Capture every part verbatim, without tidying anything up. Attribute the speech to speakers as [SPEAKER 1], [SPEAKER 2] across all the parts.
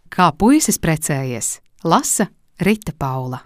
[SPEAKER 1] Kā puisis precējies, lasa Rita Paula.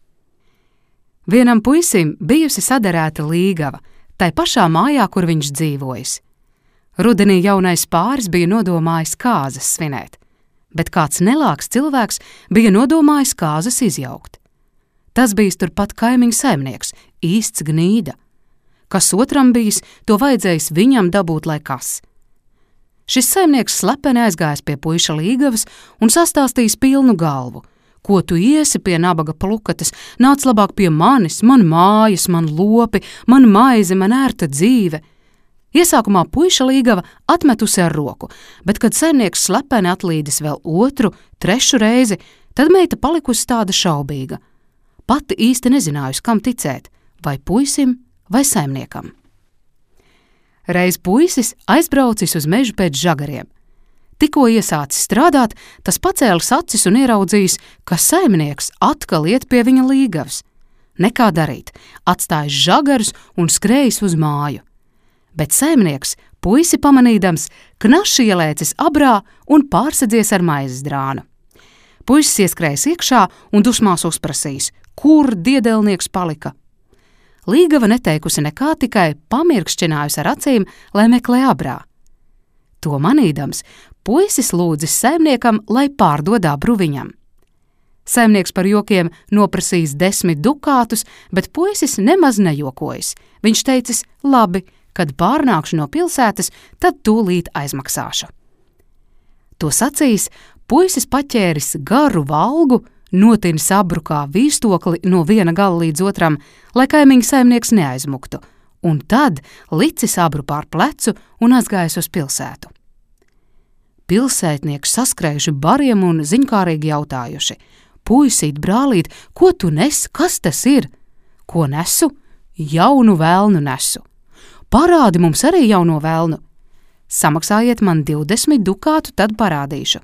[SPEAKER 1] Vienam puisim bijusi saderēta līgava, tai pašā mājā, kur viņš dzīvojis. Rudenī jaunais pāris bija nodomājis kāzas svinēt, bet kāds nelāks cilvēks bija nodomājis kāzas izjaukt. Tas bijis turpat kaimiņu saimnieks, īsts gnīda. Kas otram bijis, to vajadzējis viņam dabūt, lai kas. Šis saimnieks slepeni aizgājis pie puiša līgavas un sastāstījis pilnu galvu. Ko tu iesi pie nabaga plukates, nāc labāk pie manis, man mājas, man lopi, man maize, man ērta dzīve. Iesākumā puiša līgava atmetusi ar roku, bet, kad saimnieks slepeni atlīdis vēl otru, trešu reizi, tad meita palikusi tāda šaubīga. Pati īsti nezinājusi, kam ticēt, vai puisim, vai saimniekam. Reiz puisis aizbraucis uz mežu pēc žagariem. Tikko iesācis strādāt, tas pacēlis acis un ieraudzījis, ka saimnieks atkal iet pie viņa līgavas. Nekā darīt, atstājis žagarus un skrējis uz māju. Bet saimnieks, puisi pamanīdams, knaši ielēcis abrā un pārsedzies ar maizes drānu. Puisis ieskrējis iekšā un dusmās uzprasījis, kur diedelnieks palika. Līgava neteikusi nekā, tikai pamirkšķinājusi ar acīm, lai meklē abrā. To manīdams, puisis lūdzis saimniekam, lai pārdod abru viņam. Saimnieks par jokiem noprasījis desmit dukātus, bet puisis nemaz nejokojis. Viņš teicis, labi, kad pārnākšu no pilsētas, tad tūlīt aizmaksāšu. To sacījis, puisis paķēris garu valgu, notinis abru kā vīstokli no viena gala līdz otram, lai kaimiņu saimnieks neaizmuktu, un tad licis abru pār plecu un aizgājis uz pilsētu. Pilsētnieki saskrējuši bariem un ziņkārīgi jautājuši, puisīt, brālīt, ko tu nes, kas tas ir? Ko nesu? Jaunu velnu nesu. Parādi mums arī jauno velnu. Samaksājiet man divdesmit dukātu, tad parādīšu.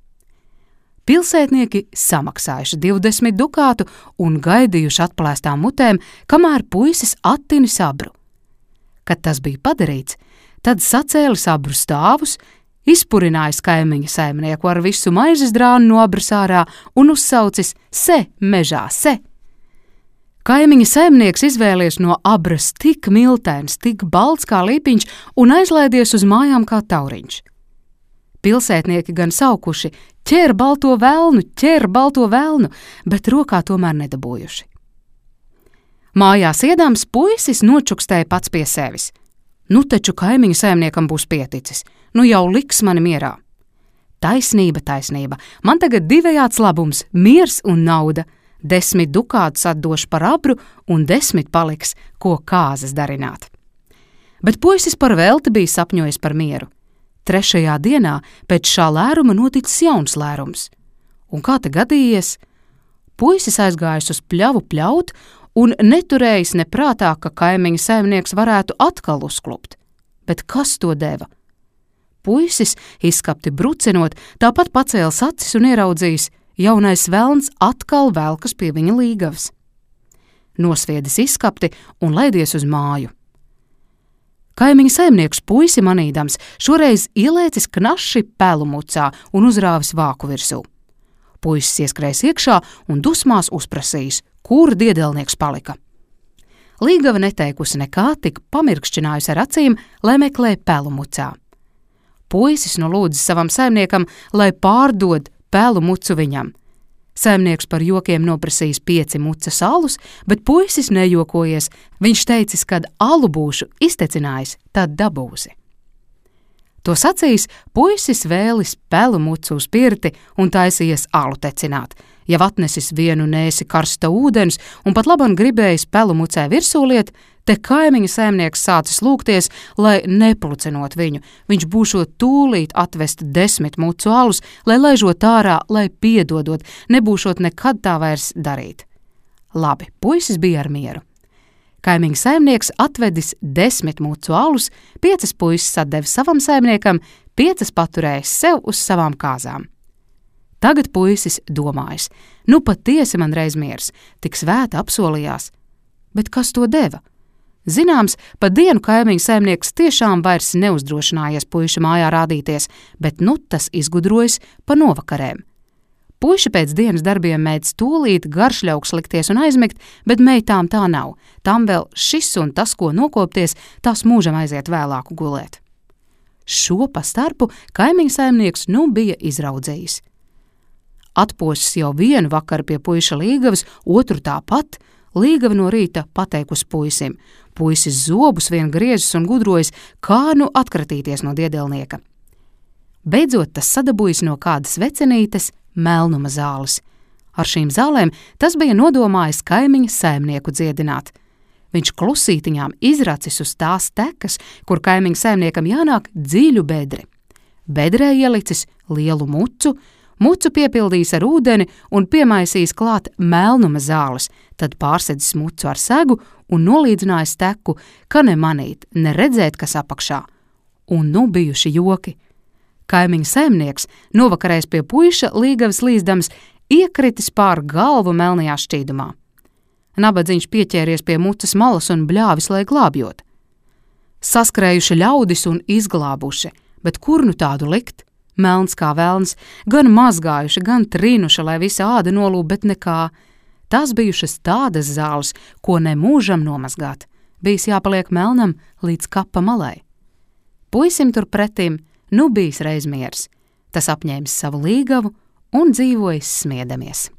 [SPEAKER 1] Pilsētnieki samaksājuši divdesmit dukātu un gaidījuši atplēstām mutēm, kamēr puisis attinis abru. Kad tas bija padarīts, tad sacēlis abru stāvus, izpurinājis kaimiņa saimnieku ar visu maizes drānu no abras ārā un uzsaucis se mežā, se. Kaimiņa saimnieks izvēlies no abras tik miltēns, tik balts kā līpiņš un aizlaidies uz mājām kā tauriņš. Pilsētnieki gan saukuši, ķer balto velnu, ķer balto velnu, bet rokā tomēr nedabūjuši. Mājās iedams puisis nočukstēja pats pie sevis. Nu taču kaimiņu saimniekam būs pieticis, nu jau liks mani mierā. Taisnība, taisnība, man tagad divējāds labums, miers un nauda. Desmit dukātus atdošu par abru un desmit paliks, ko kāzas darināt. Bet puisis par velti bija sapņojis par mieru. Trešajā dienā pēc šā lēruma noticis jauns lērums. Un kā te gadījies? Puisis aizgājis uz pļavu pļaut un neturējis neprātā, ka kaimiņa saimnieks varētu atkal uzklupt. Bet kas to deva? Puisis, izskapti brucinot, tāpat pacēlis acis un ieraudzījis, jaunais velns atkal velkas pie viņa līgavas. Nosviedis izskapti un laidies uz māju. Kaimiņa saimnieks puisi manīdams šoreiz ielēcis knaši pelu mucā un uzrāvis vāku virsū. Puisis ieskrējis iekšā un dusmās uzprasījis, kur diedelnieks palika. Līgava neteikusi nekā, tik pamirkšķinājusi ar acīm, lai meklē pelu mucā. Puisis nu lūdzis savam saimniekam, lai pārdod pelu mucu viņam. Saimnieks par jokiem noprasījis pieci mucas alus, bet puisis nejokojies. Viņš teicis, kad alu būšu iztecinājis, tad dabūsi. To sacījis, puisis vēlis pelu mucu uz pirti un taisījies alu tecināt. Jau atnesis vienu nēsi karsta ūdens un pat laban gribējis pelu mucē virsūliet, te kaimiņa saimnieks sācis lūgties, lai neplucinot viņu. Viņš būšot tūlīt atvest desmit mucu alus, lai laižot ārā, lai piedodot, nebūšot nekad tā vairs darīt. Labi, puisis bija ar mieru. Kaimiņa saimnieks atvedis desmit mucu alus, piecas puisis atdeva savam saimniekam, piecas paturējis sev uz savām kāzām. Tagad puisis domājis, nu patiesi man reiz miers, tik svēta apsolījās. Bet kas to deva? Zināms, pa dienu kaimiņu saimnieks tiešām vairs neuzdrošinājies puiša mājā rādīties, bet nu tas izgudrojas pa novakarēm. Puiši pēc dienas darbiem mēdz tūlīt garšļauks likties un aizmigt, bet meitām tā nav. Tām vēl šis un tas, ko nokopties, tās mūžam aiziet vēlāku gulēt. Šo pa starpu kaimiņu saimnieks nu bija izraudzējis. Atposis jau vienu vakaru pie puiša līgavas, otru tāpat, līgava no rīta pateikusi puisim. Puisis zobus vien griežas un gudrojas, kā nu atkratīties no diedelnieka. Beidzot tas sadabūjis no kādas vecenītes melnuma zāles. Ar šīm zālēm tas bija nodomājis kaimiņa saimnieku dziedināt. Viņš klusītiņām izracis uz tās tekas, kur kaimiņa saimniekam jānāk dziļu bedri. Bedrē ielicis lielu mucu, mucu piepildījis ar ūdeni un piemaisījis klāt melnuma zāles, tad pārsedzis mucu ar segu un nolīdzinājis teku, ka ne manīt, ne redzēt, kas apakšā. Un nu bijuši joki. Kaimiņa saimnieks, novakarējis pie puiša līgavas līzdams, iekritis pār galvu melnajā šķīdumā. Nabadzīņš pieķēries pie mucas malas un bļāvis, lai glābjot. Saskrējuši ļaudis un izglābuši, bet kur nu tādu likt? Melns kā velns, gan mazgājuši, gan trīnuši, lai visa āda nolūp, bet nekā. Tās bijušas tādas zāles, ko ne mūžam nomazgāt. Bijis jāpaliek melnam līdz kapa malai. Puisim turpretim nu bijis reiz miers. Tas apņēmis savu līgavu un dzīvojis smiedamies.